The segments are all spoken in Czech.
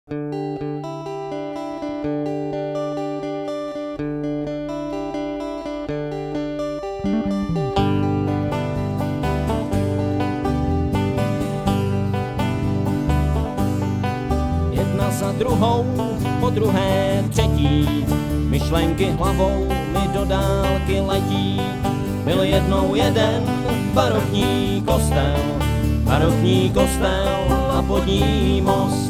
Jedna za druhou, po druhé třetí, myšlenky hlavou mi do dálky letí. Byl jednou jeden barokní kostel a pod ním most.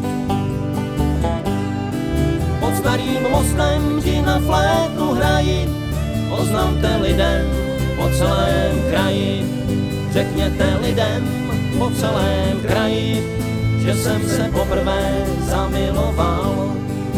Pod starým mostem ti na flétnu hrají, oznamte lidem po celém kraji. Řekněte lidem po celém kraji, že jsem se poprvé zamiloval.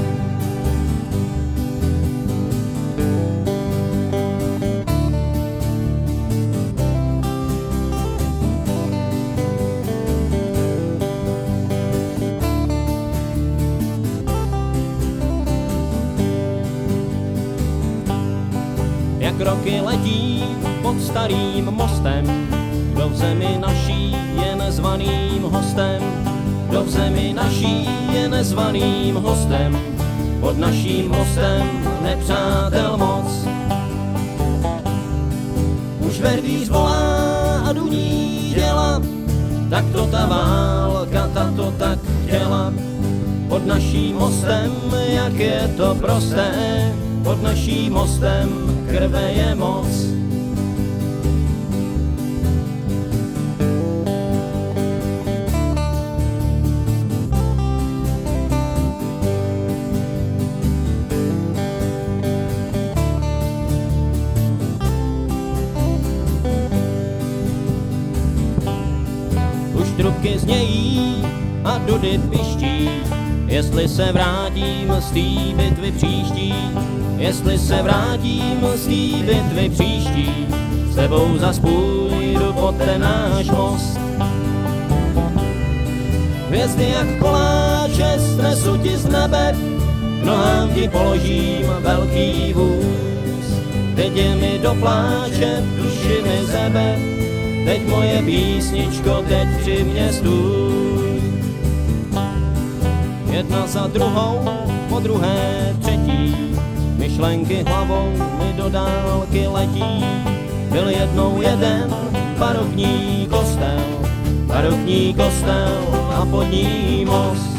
Jak roky letí pod starým mostem, kdo v zemi naší je nezvaným hostem. Kdo v zemi naší je nezvaným hostem, pod naším mostem nepřátel moc. Už verdíř volá a duní děla, tak to ta válka, ta to tak chtěla. Pod naším mostem, jak je to prosté, pod naším mostem krve je moc. Už trubky znějí a dudy piští, jestli se vrátím z té bitvy příští. Jestli se vrátím z té bitvy příští, s tebou zas půjdu pod ten náš most. Hvězdy jak koláče snesu ti z nebe, k nohám ti položím velký vůz. Teď je mi do pláče, duši mi zebe, teď moje písničko, teď při mě stůj. Jedna za druhou, po druhé třetí, myšlenky hlavou mi do dálky letí. Byl jednou jeden barokní kostel a pod ním most.